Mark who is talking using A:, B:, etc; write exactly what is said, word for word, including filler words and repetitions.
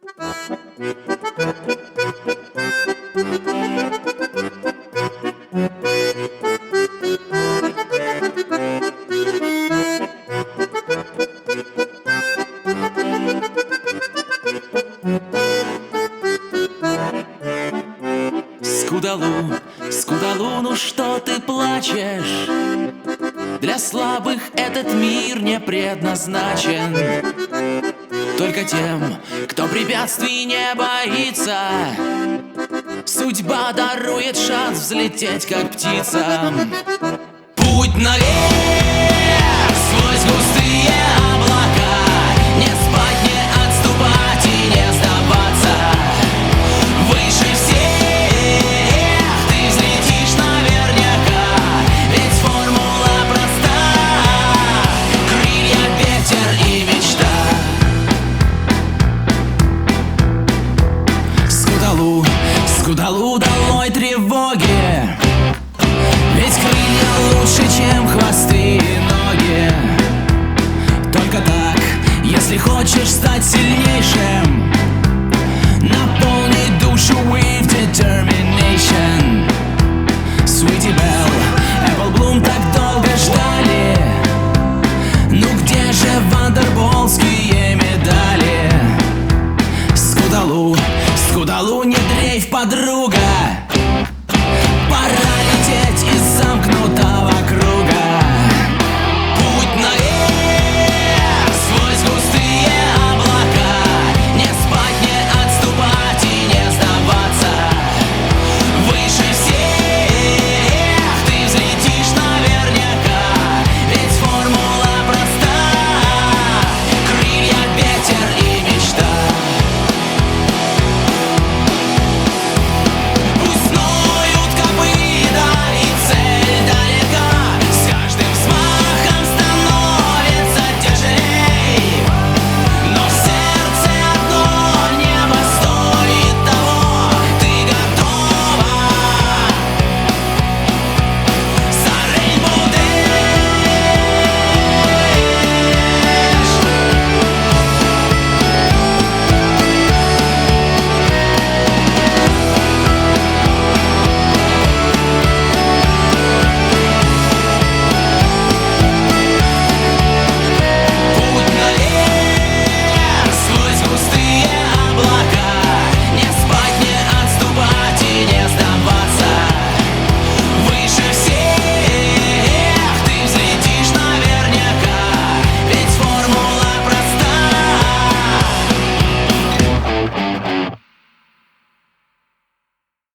A: Скудалу, Скудалу, ну что ты плачешь? Для слабых этот мир не предназначен. Только тем, кто препятствий не боится, судьба дарует шанс взлететь, как птицам. Путь наверх сквозь густые облака, не спать, не отступать и не сдаваться. Выше всех ты взлетишь наверняка, ведь формула проста: крылья, ветер и мечта. Скудалу, Скудалу, долой тревоги, ведь крылья лучше, чем хвосты и ноги. Только так, если хочешь стать сильнейшим,